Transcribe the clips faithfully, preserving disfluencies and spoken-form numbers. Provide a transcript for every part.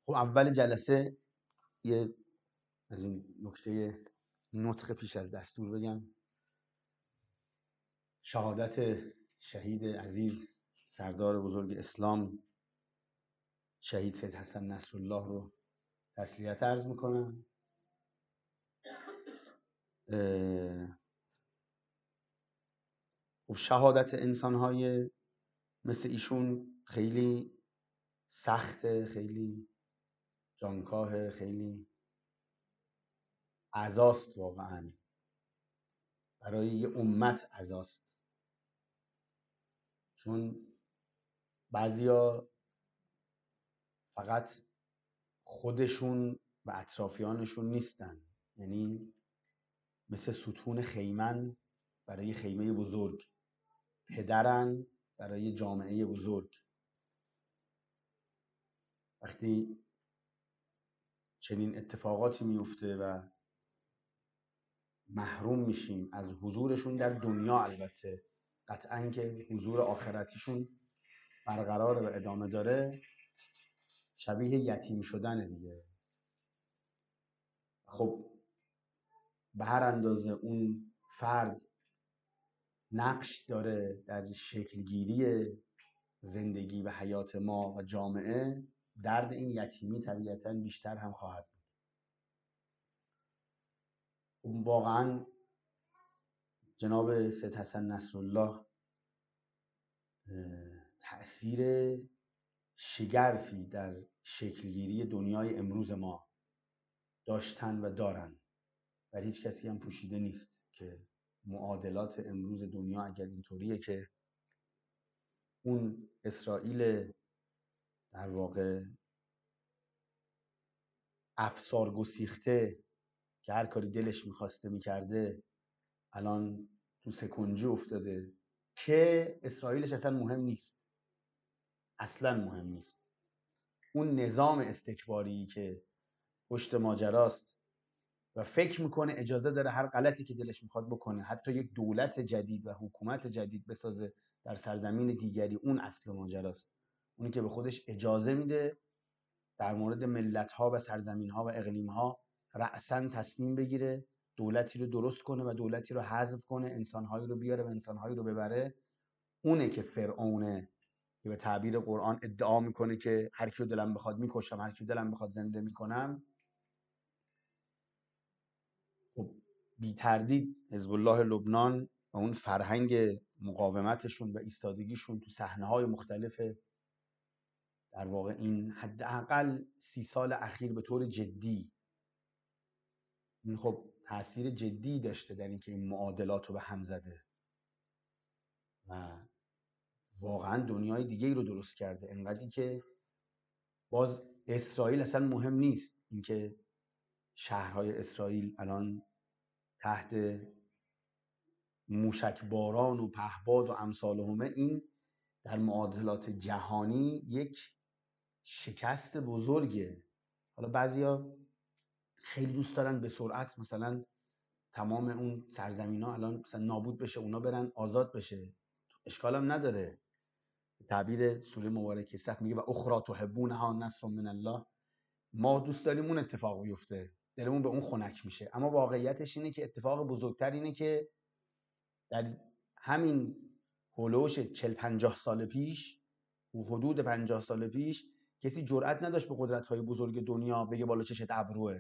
خب اول جلسه یه از این نکته نطق پیش از دستور بگم. شهادت شهید عزیز سردار بزرگ اسلام شهید سید حسن نصرالله رو تسلیت عرض میکنم. خب شهادت انسانهای مثل ایشون خیلی سخته، خیلی جانکاه، خیلی عزاست، واقعا برای یه امت عزاست، چون بعضیا فقط خودشون و اطرافیانشون نیستن، یعنی مثل ستون خیمن برای خیمه بزرگ، پدرن برای جامعه بزرگ. وقتی چنین اتفاقاتی میفته و محروم میشیم از حضورشون در دنیا، البته قطعاً که حضور آخرتیشون برقرار و ادامه داره، شبیه یتیم شدن دیگه. خب به هر اندازه اون فرد نقش داره در شکلگیری زندگی و حیات ما و جامعه، درد این یتیمی طبیعتاً بیشتر هم خواهد بود. واقعاً جناب سید حسن نصرالله تأثیر شگرفی در شکلگیری دنیای امروز ما داشتن و دارن و هیچ کسی هم پوشیده نیست که معادلات امروز دنیا اگر اینطوریه که اون اسرائیل در واقع افسار گسیخته که هر کاری دلش میخواسته میکرده الان تو سکنجی افتاده، که اسرائیلش اصلا مهم نیست، اصلا مهم نیست. اون نظام استکباری که پشت ماجراست و فکر میکنه اجازه داره هر غلطی که دلش میخواد بکنه، حتی یک دولت جدید و حکومت جدید بسازه در سرزمین دیگری، اون اصل ماجراست. اونی که به خودش اجازه میده در مورد ملت‌ها و سرزمین‌ها و اقلیم‌ها رأساً تصمیم بگیره، دولتی رو درست کنه و دولتی رو حذف کنه، انسان‌هایی رو بیاره و انسان‌هایی رو ببره. اونه که فرعونه که به تعبیر قرآن ادعا میکنه که هر کیو دلم بخواد میکشم، هر کیو دلم بخواد زنده میکنم. خب بی تردید حزب الله لبنان و اون فرهنگ مقاومتشون و ایستادگیشون تو صحنه‌های مختلف در واقع این حداقل سی سال اخیر به طور جدی، این خب تأثیر جدی داشته در اینکه این معادلات رو به هم زده و واقعا دنیای دیگه ای رو درست کرده. انقدری که باز اسرائیل اصلا مهم نیست، اینکه شهرهای اسرائیل الان تحت موشک باران و پهباد و امثال همه، این در معادلات جهانی یک شکست بزرگه. حالا بعضیا خیلی دوست دارن به سرعت مثلا تمام اون سرزمین ها الان مثلا نابود بشه، اونا برن آزاد بشه، اشکال هم نداره. تعبیر سوره مبارکه صف میگه و اخرى تحبونها نصر من الله، ما دوست داریم اون اتفاق بیفته، دلمون به اون خنک میشه. اما واقعیتش اینه که اتفاق بزرگتر اینه که در همین هولوش چهل پنجاه سال پیش و حدود پنجاه سال پیش کسی جرئت نداشت به قدرت‌های بزرگ دنیا بگه بالا چشت ابروه.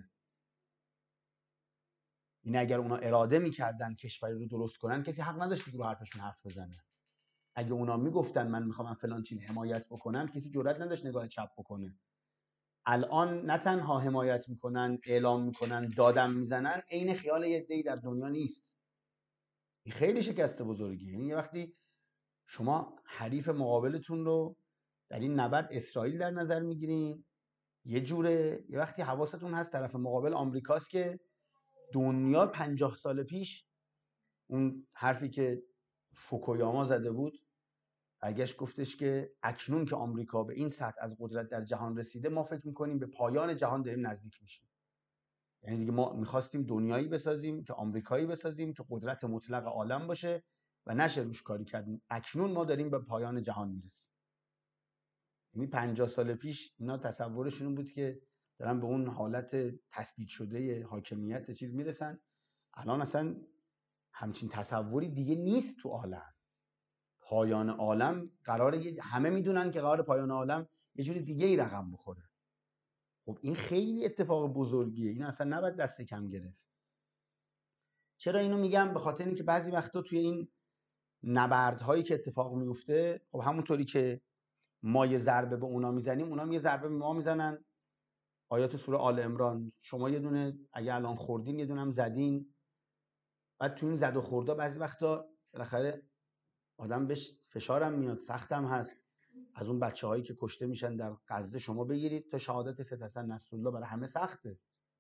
این اگر اونا اراده میکردن کشوری رو درست کنن، کسی حق نداشت که رو حرفشون حرف بزنه. اگه اونا میگفتن من میخوام فلان چیز حمایت بکنم، کسی جرئت نداشت نگاه چپ بکنه. الان نه تنها حمایت میکنن، اعلام میکنن، دادم میزنن، عین خیال یه عده‌ای در دنیا نیست. این خیلی شکست بزرگیه. یعنی یه وقتی شما حریف مقابلتون رو در این نبرد اسرائیل در نظر میگیرین یه جوره، یه وقتی حواستون هست طرف مقابل آمریکاست که دنیا پنجاه سال پیش اون حرفی که فوکویاما زده بود، برگشت گفتش که اکنون که آمریکا به این سطح از قدرت در جهان رسیده، ما فکر میکنیم به پایان جهان داریم نزدیک میشیم. یعنی دیگه ما میخواستیم دنیایی بسازیم که آمریکایی بسازیم که قدرت مطلق عالم باشه و نشه روش کاری کرد. اکنون ما داریم به پایان جهان میرسیم. یعنی پنجاه سال پیش اینا تصورشون این بود که دارن به اون حالت تثبیت شده حاکمیت چیز میرسن. الان اصلا همچین تصوری دیگه نیست تو عالم. پایان عالم قراره، همه میدونن که قرار پایان عالم یه جوری دیگه ای رقم بخوره. خب این خیلی اتفاق بزرگیه، این اصلا نباید دست کم گرفت. چرا اینو میگم؟ به خاطر اینکه بعضی وقتا توی این نبردهایی که اتفاق میفته، خب همونطوری که ما یه ضربه به اونا میزنیم، اونا یه ضربه به ما میزنن. آیات سوره آل عمران، شما یه دونه اگه الان خوردین یه دونه هم زدین. بعد تو این زد و خوردا بعضی وقتا بالاخره آدم بهش فشارم میاد، سختم هست. از اون بچه هایی که کشته میشن در غزه شما بگیرید تا شهادت سید حسن نصرالله برای همه سخته.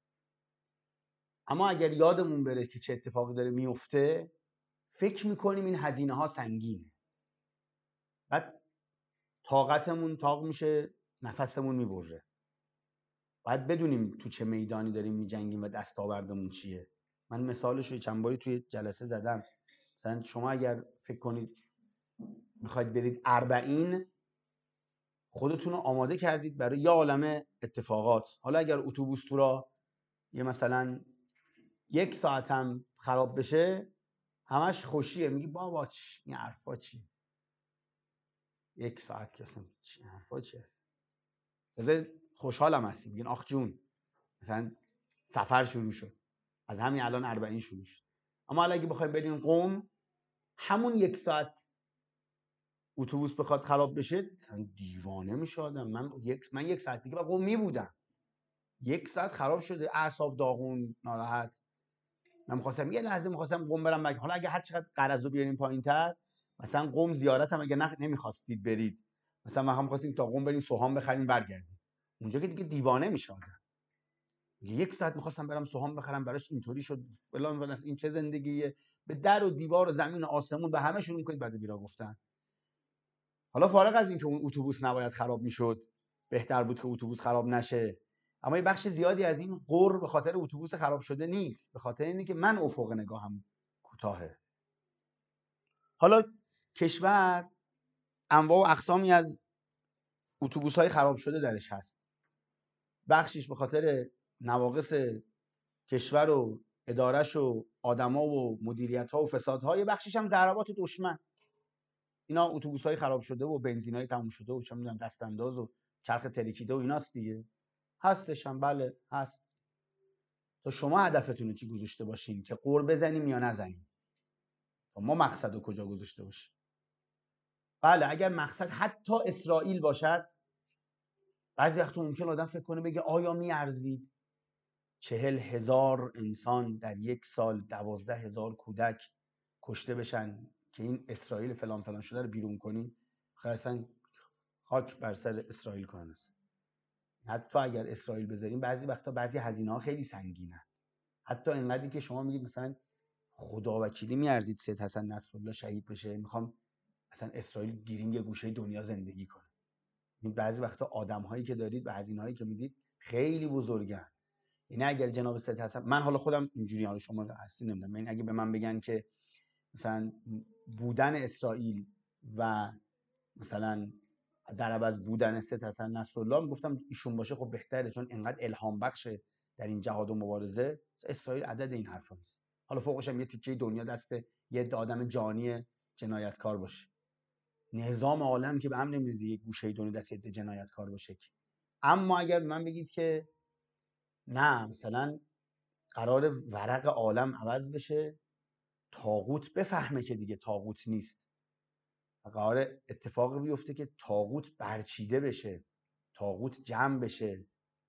اما اگر یادمون بره که چه اتفاقی داره میفته، فکر میکنیم این هزینه ها سنگینه. بعد طاقتمون تاق میشه، نفسمون میبره. باید بدونیم تو چه میدانی داریم میجنگیم و دستاوردمون چیه. من مثالش رو چند باری توی جلسه زدم. مثلا شما اگر فکر کنید میخواید برید اربعین، خودتون رو آماده کردید برای یه عالمه اتفاقات. حالا اگر اتوبوس تو را یه مثلا یک ساعت هم خراب بشه، همش خوشیه، میگی بابا این حرفا چی؟ یک ساعت که اصلا چی حرفا چی هست؟ خوشحالم هستیم، میگین آخ جون مثلا سفر شروع شد، از همین الان اربعین شروع شد. اما حالا اگه بخوایم بریم قم، همون یک ساعت اتوبوس بخواد خراب بشه دیوانه میشه آدم. من یک من یک ساعت دیگه با قم میبودم، یک ساعت خراب شده، اعصاب داغون، ناراحت. من می‌خواستم یه لحظه می‌خواستم قم برم بگم. حالا اگه هر چقدر قرضو بیاریم پایین‌تر، مثلا قم زیارت هم اگه نه نمی‌خواستید برید، مثلا ما هم خواستیم تا قم بریم سوهان بخریم برگردیم، اونجا که دیگه دیوانه میشه آدم. یک ساعت می‌خواستم برم سوهان بخرم، براش اینطوری شد فلان فلان، این چه زندگیه؟ به در و دیوار و زمین و آسمون به همه شروع می‌کنید بعد بیرا گفتن. حالا فارغ از اینکه اون اتوبوس نباید خراب می‌شد، بهتر بود که اتوبوس خراب نشه، اما یه بخش زیادی از این قر به خاطر اتوبوس خراب شده نیست، به خاطر اینه که من افق نگاهم کوتاهه. حالا کشور انواع و اقسامی از اتوبوس‌های خراب شده درش هست. بخشیش به خاطر نواقص کشور و ادارش و آدما و مدیریت‌ها و فسادهای، بخشیش هم ضربات دشمن. اینا اتوبوس‌های خراب شده و بنزینای تموم شده و چه می‌دونم دست انداز و چرخ ترکیده و ایناست دیگه. هستش هم، بله هست. تو شما هدفتون رو چی گذاشته باشین که قر بزنیم یا نزنیم؟ ما مقصد رو کجا گذاشته باشیم؟ بله اگر مقصد حتی اسرائیل باشد، بعضی وقت ممکن آدم فکر کنه بگه آیا میارزید چهل هزار انسان در یک سال، دوازده هزار کودک کشته بشن که این اسرائیل فلان فلان شده رو بیرون کنیم؟ خیلی اصلا خاک بر سر اسرائیل کنن است. حتی اگر اسرائیل بذاریم بعضی وقتا بعضی هزینه ها خیلی سنگینه، حتی اینقدری که شما میگید مثلا خدا وکیلی میارزید سید حسن نصرالله شهید بشه، میخوام مثلا اسرائیل گیریم یه گوشه دنیا زندگی کنه. این بعضی وقتا آدم‌هایی که دارید و هزینه‌هایی که میدید خیلی بزرگن. یعنی اگر جناب سید حسن، من حالا خودم اینجوری، حالا شما هستی نمیدونم، یعنی اگه به من بگن که مثلا بودن اسرائیل و مثلا در عوض بودن سید حسن نصرالله، گفتم ایشون باشه خب بهتره، چون انقدر الهام بخشه در این جهاد و مبارزه. اسرائیل عدد این حرفا نیست. حالا فوقش هم یه تیکه دنیا دست یه آدم جانی جنایتکار باشه. نظام عالم که به هم نمیریزه یک گوشه دنیا دست یه جنایتکار باشه. اما اگر من بگید که نه مثلا قرار ورق عالم عوض بشه، طاغوت بفهمه که دیگه طاغوت نیست، قرار اتفاقی بیفته که طاغوت برچیده بشه، طاغوت جمع بشه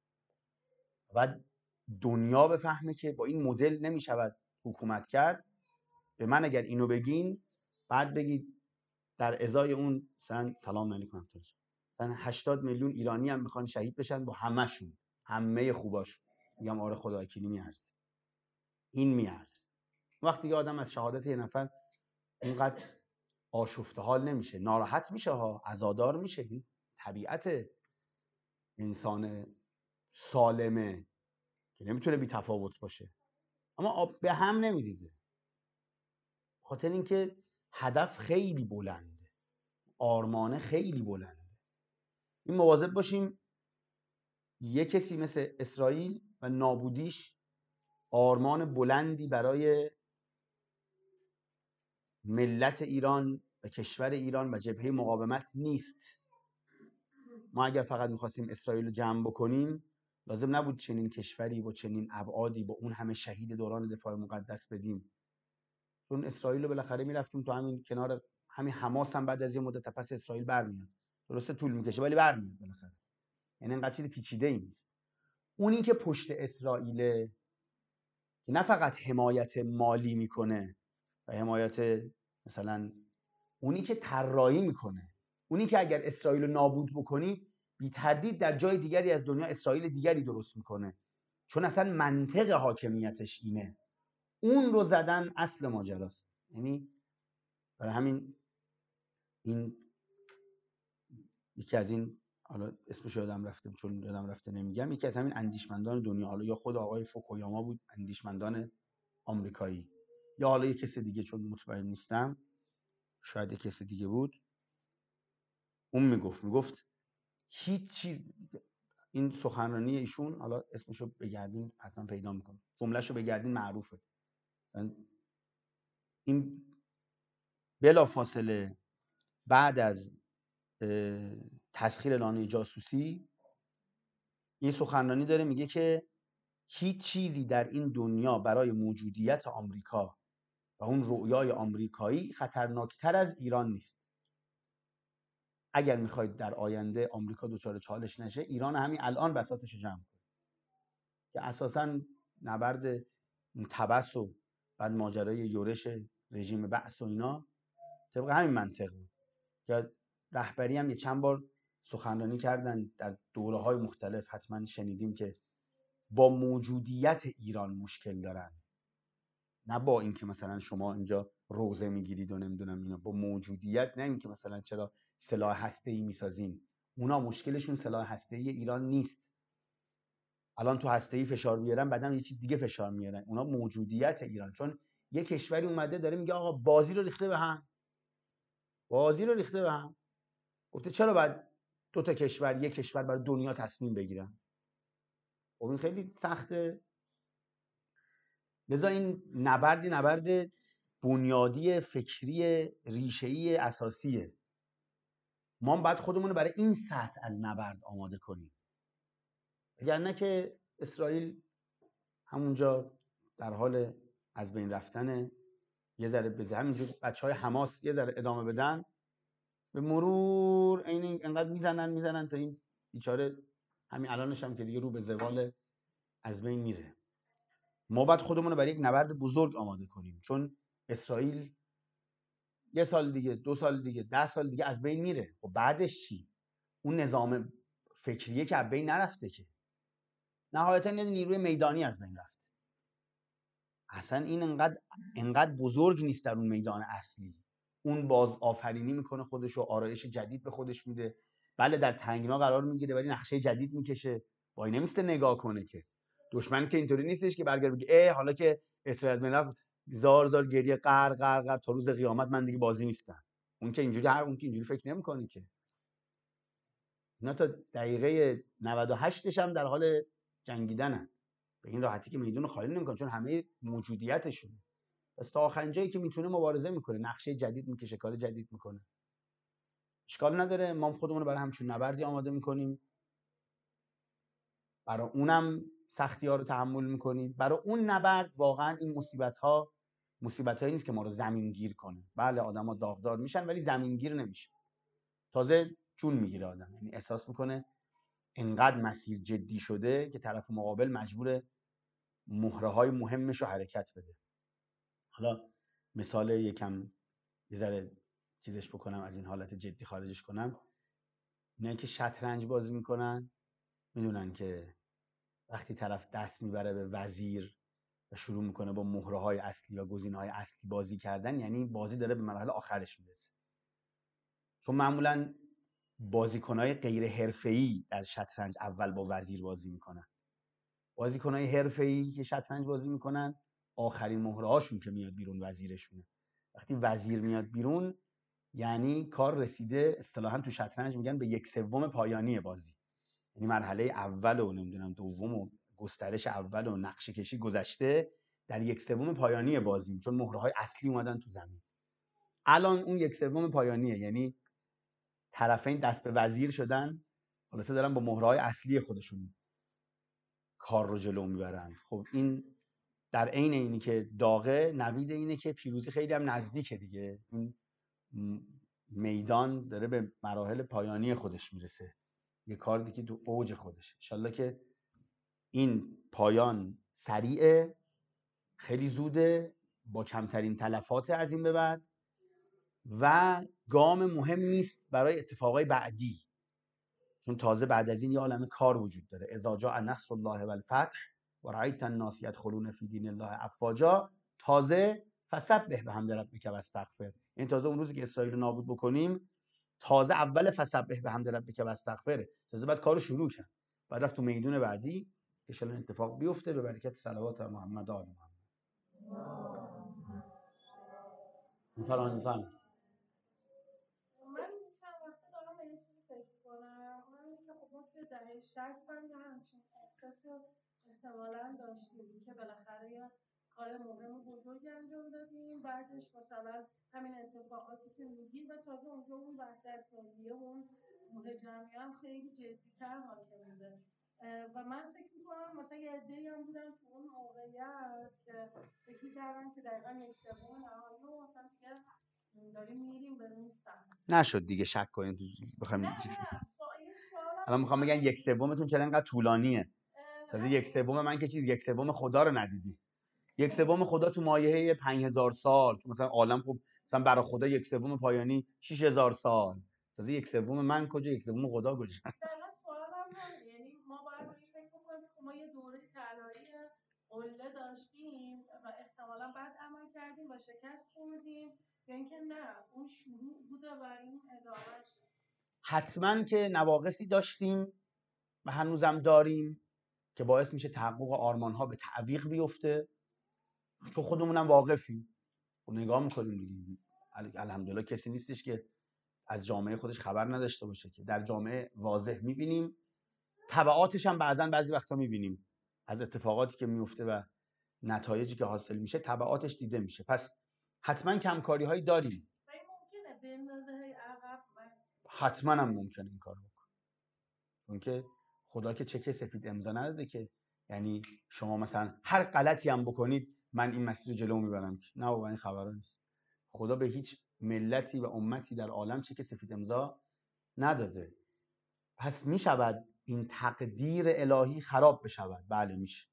و دنیا بفهمه که با این مدل نمیشود حکومت کرد. به من اگر اینو بگین، بعد بگید در ازای اون مثلا سلام علیکم مثلا هشتاد میلیون ایرانی هم میخوان شهید بشن با همه‌شون، همه خوباشون، میگم آره خدا وکیلی میارزه، این میارزه. وقتی دیگه آدم از شهادت یه نفر اینقدر آشفته حال نمیشه، ناراحت میشه ها، عزادار میشه. این طبیعت انسان سالمه که نمیتونه بی تفاوت باشه، اما به هم نمیریزه. خاطر اینکه هدف خیلی بلنده، آرمانه خیلی بلنده. این مواظب باشیم یک کسی مثل اسرائیل و نابودیش آرمان بلندی برای ملت ایران و کشور ایران و جبهه مقاومت نیست. ما اگر فقط میخواستیم اسرائیل رو جمع بکنیم لازم نبود چنین کشوری با چنین ابعادی با اون همه شهید دوران دفاع مقدس بدیم، چون اسرائیل رو بالاخره میرفتیم تو همین کنار همین حماس هم بعد از یه مدت پس اسرائیل برمیاد. درسته طول میکشه ولی برمیاد بالاخره. یعنی اینقدر چیز پیچیده ای نیست. اونی که پشت اسرائیل که نه فقط حمایت مالی میکنه و حمایت مثلا، اونی که طراحی میکنه، اونی که اگر اسرائیل رو نابود بکنی بی تردید در جای دیگری از دنیا اسرائیل دیگری درست میکنه، چون اصلا منطق حاکمیتش اینه. اون رو زدن اصل ماجراست. یعنی برای همین این یکی از این، حالا اسمش یادم رفته چون یادم رفته نمیگم، یکی از همین اندیشمندان دنیا، حالا یا خود آقای فوکویاما بود اندیشمندان آمریکایی، یا حالا یک کس دیگه چون مطمئن نیستم، شاید یک کس دیگه بود، اون میگفت میگفت هیچ چیز، این سخنرانی ایشون حالا اسمشو بگردین حتما پیدا میکنم، جملهشو بگردین معروفه، مثلا این بلا فاصله بعد از تسخیر لانه جاسوسی این سخنرانی داره میگه که هیچ چیزی در این دنیا برای موجودیت آمریکا و اون رؤیای آمریکایی خطرناکتر از ایران نیست. اگر میخواید در آینده آمریکا دچار چالش نشه، ایران همین الان بساطش جمع کنه، که اساساً نبرد تبس و بعد ماجرای یورش رژیم بعث و اینا طبق همین منطق بود که رهبری هم یه چند بار سخنرانی کردن در دوره‌های مختلف، حتما شنیدیم که با موجودیت ایران مشکل دارن، نه با اینکه مثلا شما اینجا روزه میگیرید و نمیدونم اینا، با موجودیت، نه اینکه مثلا چرا سلاح هسته‌ای میسازیم. اونا مشکلشون سلاح هسته‌ای ایران نیست. الان تو هسته‌ای فشار بیارن بعدم یه چیز دیگه فشار میارن. اونا موجودیت ایران، چون یه کشوری اومده داره میگه آقا بازی رو ریخته به هم، بازی رو ریخته به هم. گفته چرا باید دو تا کشور، یک کشور برای دنیا تصمیم بگیرن؟ خب این خیلی سخته. لذا این نبردی نبرد بنیادی فکری ریشه‌ای اساسیه. ما باید خودمون رو برای این سطح از نبرد آماده کنیم، وگرنه که اسرائیل همونجا در حال از بین رفتن، یه ذره به همینجور بچهای حماس یه ذره ادامه بدن، به مرور این اینقدر میزنن میزنن تا این بیچاره همین الانش هم که دیگه رو به زوال از بین میره. ما باید خودمون رو برای یک نبرد بزرگ آماده کنیم، چون اسرائیل یه سال دیگه، دو سال دیگه، ده سال دیگه از بین میره. و بعدش چی؟ اون نظام فکریه که از بین نرفته که، نهایتا یه نیروی میدانی از بین رفته. اصلا این انقدر انقدر بزرگ نیست در اون میدان اصلی. اون باز آفرینی میکنه خودشو، آرایش جدید به خودش میده، بله در تنگنا قرار میگیره ولی نقشه جدید میکشه. وای نمیسته نگاه کنه که دشمن که اینطوری نیستش که برگرد بگه اه حالا که اسرائیل بین رفت زار زار گریه قر قر قر تا روز قیامت من دیگه بازی نیستم. اون که اینجوری هر اون که اینجوری فکر نمیکنه که. اینا تا دقیقه نود و هشت هم در حال جنگیدنن، به این راحتی که میدون خالی نمیکنن، چون همه موجودیتشون. پس تا آخرین جایی که میتونه مبارزه میکنه، نقشه جدید میکشه، کار جدید میکنه. اشکال نداره، ما خودمون رو برای همچین نبردی آماده میکنیم، برای اونم سختی ها رو تحمل میکنیم. برای اون نبرد واقعا این مصیبت ها مصیبت هایی نیست که ما رو زمین گیر کنه. بله آدم ها داغدار میشن ولی زمین گیر نمیشه، تازه جون میگیره آدم، یعنی احساس میکنه انقدر مسیر جدی شده که طرف مقابل مجبور مهره های مهمش رو حرکت بده. حالا مثال یکم یه ذره چیزش بکنم، از این حالت جدی خارجش کنم. اینایی که شطرنج بازی میکنن میدونن که وقتی طرف دست میبره به وزیر و شروع میکنه با مهره های اصلی و گزینه های اصلی بازی کردن، یعنی بازی داره به مرحله آخرش میرسه. چون معمولا بازیکنهای غیر حرفه‌ای در شطرنج اول با وزیر بازی میکنن. بازیکنهای حرفه‌ای که شطرنج بازی میکنن آخرین مهره هاشون که میاد بیرون وزیرشونه. وقتی وزیر میاد بیرون یعنی کار رسیده اصطلاحاً تو شطرنج میگن به یک سوم پایانی بازی، یعنی مرحله اول و نمیدونم دوم و گسترش اول و نقشه کشی گذشته، در یک سوم پایانی بازیم، چون مهره‌های اصلی اومدن تو زمین. الان اون یک سوم پایانیه، یعنی طرفین دست به وزیر شدن، خلاصه دارن با مهره‌های اصلی خودشون کار رو جلو میبرن. خب این در عین اینی که داغه، نوید اینه که پیروزی خیلی هم نزدیکه دیگه. این میدان داره به مراحل پایانی خودش میرسه، یه کار دیگه تو اوج خودش. انشالله که این پایان سریعه، خیلی زوده، با کمترین تلفات از این به بعد، و گام مهمی است برای اتفاقای بعدی، چون تازه بعد از این یه عالمه کار وجود داره. اذا جاء نصر الله و الفتح و رأیت الناس یدخلون فی دین الله افواجا، تازه فسبح بحمد ربک و استغفر، این تازه اون روزی که اسرائیل رو نابود بکنیم، تازه اول فسبح بحمد ربک و استغفر، تازه بعد کارو شروع کرد، بعد رفت تو میدون بعدی ان شاء الله اتفاق بیفته به برکت صلوات محمد و آل محمد. میفرمایید میفرمایید. من چند وقته دارم به یه چیزی فکر کنم، اونم که خب ما توی دهه شصت هم یه همچین احساسی رو احتمالاً داشتیم که بالاخره یه کار مهم و بزرگی انجام دادیم، بعدش مثلا همین اتفاقاتی که میگیم و تازه اونجا اون وحدت ملیه و اون روح جمعی هم خیلی جدی‌تر حاکم بوده. و من فکر می‌کنم مثلا یه عده‌ای هم بودن تو اون موقعیت که فکر می‌کردن که دقیقاً یک سوم نهایی رو مثلا دیگه داریم میریم به اون سمت. نشد دیگه شک کنید بخوایم نه چیز. نه سوال سوالم الان میخوام بگن یک سومتون چرا اینقدر طولانیه؟ تازه یک همین سوم من که چیز، یک سوم خدا رو ندیدی. یک سوم خدا تو مایحه پنج هزار سال، که مثلا عالم خب مثلا برای خدا یک سوم پایانی شش هزار سال، تازه یک سوم من کجا، یک سوم خدا کجا؟ دقیقا سوالم همینه، یعنی ما باید به این فکر بکنیم که ما یه دوره طلایی قله داشتیم و احتمالا بعد عمل کردیم و شکست خوردیم، یا اینکه نه اون شروع بوده و این ادامهش. حتما که نواقصی داشتیم و هنوزم داریم که باعث میشه تحقق آرمان ها به تعویق بیفته، چون خودمونم واقفیم و نگاه میکنیم دیگه. الحمدلله کسی نیستش که از جامعه خودش خبر نداشته باشه، که در جامعه واضح میبینیم، تبعاتش هم بعضا بعضی وقتا میبینیم، از اتفاقاتی که میفته و نتایجی که حاصل میشه تبعاتش دیده میشه. پس حتما کمکاری هایی داریم. و این ممکنه به اندازه عقب حتما هم ممکنه این کار بکن، چون که خدا که چک سفید امضا نداده که یعنی شما مثلا هر غلطی هم بکنید من این مسیر رو جلو میبرم، نه بابا این خبرا نیست. خدا به هیچ ملتی و امتی در عالم چک سفید امضا نداده. پس میشود این تقدیر الهی خراب بشود؟ بله میشه.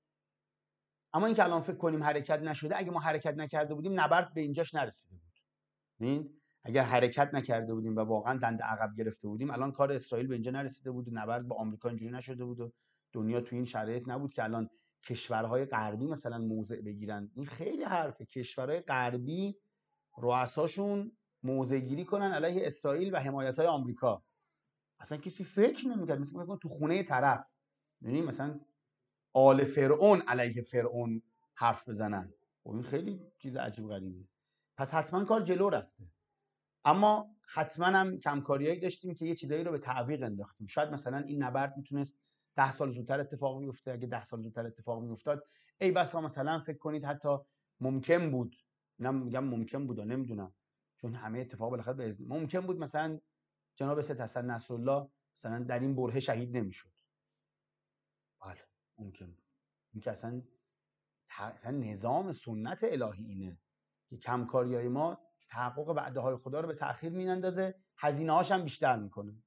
اما اینکه الان فکر کنیم حرکت نشده، اگه ما حرکت نکرده بودیم نبرد به اینجاش نرسیده بود. ببین اگر حرکت نکرده بودیم و واقعا دنده عقب گرفته بودیم، الان کار اسرائیل به اینجا نرسیده بود و نبرد با آمریکا اینجوری نشده بود و دنیا تو این شرایط نبود که الان کشورهای غربی مثلا موضع بگیرن. این خیلی حرفه، کشورهای غربی رؤساشون موضع گیری کنن علیه اسرائیل و حمایت‌های آمریکا. اصلا کسی فکر نمی‌کرد، مثلا میگن تو خونه طرف، یعنی مثلا آل فرعون علیه فرعون حرف بزنن. و این خیلی چیز عجیب غریبه. پس حتما کار جلو رفته، اما حتما هم کمکاریایی داشتیم که یه چیزایی رو به تعویق انداختیم. شاید مثلا این نبرد میتونست ده سال زودتر اتفاق بیفته. اگه ده سال زودتر اتفاق میافتاد، ای بسا مثلا فکر کنید حتی ممکن بود، اینم میگم ممکن بود، نمیدونم چون همه اتفاق بالاخره به اذن، ممکن بود مثلا جناب سید حسن نصرالله مثلا در این برهه شهید نمیشد. بله ممکن بود. این که اصلا اصلا نظام سنت الهی اینه که کمکاریای ما تحقق وعده های خدا رو به تأخیر میاندازه، هزینه هاش هم بیشتر میکنه.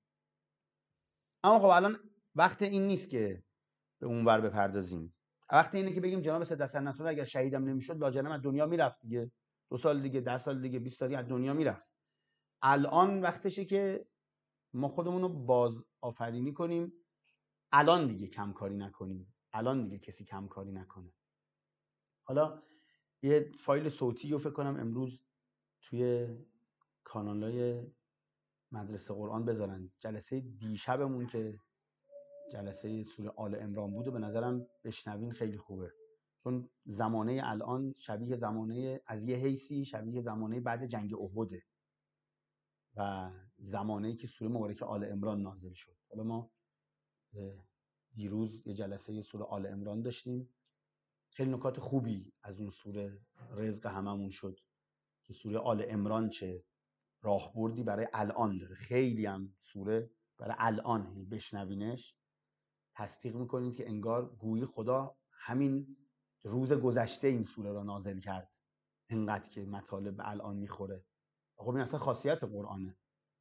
اما خب الان وقت این نیست که به اونور بپردازیم. وقت اینه که بگیم جناب سید حسن نصرالله اگر شهیدم نمیشد لاجرم از دنیا میرفت دیگه، دو سال دیگه، ده سال دیگه، بیست سال دیگه از دنیا میرفت. الان وقتشه که ما خودمون رو باز آفرینی کنیم. الان دیگه کمکاری نکنیم، الان دیگه کسی کمکاری نکنه. حالا یه فایل صوتی رو فکر کنم امروز توی کانالای مدرسه قرآن بذارن. جلسه دیشبمون که جلسه سوره آل عمران بود و به نظرم بشنوین، خیلی خوبه، چون زمانه الان شبیه زمانه از یه حیثی شبیه زمانه بعد جنگ احده. و زمانه‌ای که سوره مبارکه آل عمران نازل شد. حالا ما دیروز یه جلسه سوره آل عمران داشتیم، خیلی نکات خوبی از اون سوره رزق هممون شد که سوره آل عمران چه راهبردی برای الان داره. خیلی هم سوره برای الان بشنوینش تصدیق میکنید که انگار گویی خدا همین روز گذشته این سوره را نازل کرد، انقدر که مطالب الان میخوره. خب این اصلا خاصیت قرآنه.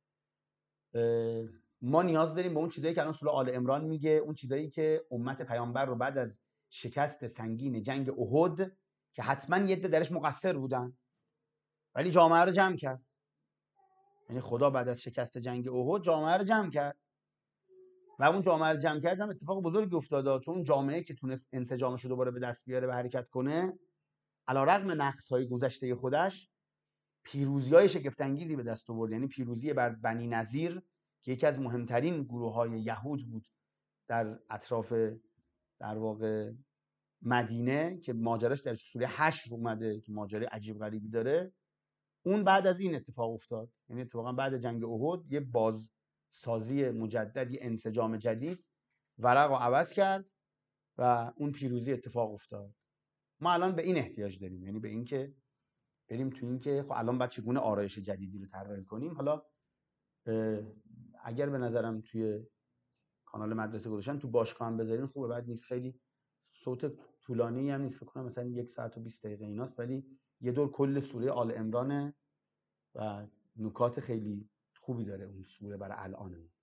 ما نیاز داریم به اون چیزایی که الان سوره آل عمران میگه، اون چیزایی که امت پیامبر رو بعد از شکست سنگین جنگ احد که حتما یه عده درش مقصر بودن ولی جامعه رو جمع کرد، یعنی خدا بعد از شکست جنگ احد جامعه رو جمع کرد و اون جامعه رو جمع کردن اتفاق بزرگی افتاد، چون اون جامعه که تونست انسجامش رو دوباره به دست بیاره و حرکت کنه علیرغم نقص‌های گذشته خودش پیروزی‌های شگفت انگیزی به دست آورد. یعنی پیروزی بر بنی نضیر که یکی از مهمترین گروه‌های یهود بود در اطراف در واقع مدینه که ماجراش در سوره حشر اومده که ماجرای عجیب غریبی داره، اون بعد از این اتفاق افتاد. یعنی اتفاقا بعد جنگ احد یه بازسازی مجدد، یه انسجام جدید ورق رو عوض کرد و اون پیروزی اتفاق افتاد. ما الان به این احتیاج داریم، یعنی به این که بریم تو این که خب الان باید چگونه آرایش جدیدی رو طراحی کنیم. حالا اگر به نظرم توی کانال مدرسه گذاشتن تو باشگاه هم بذارین خوبه، بعد نیست خیلی صوت طولانی هم نیست، فکر کنم مثلا یک ساعت و بیست دقیقه ایناست، ولی یه دور کل سوره آل عمرانه و نکات خیلی خوبی داره اون سوره برای الان.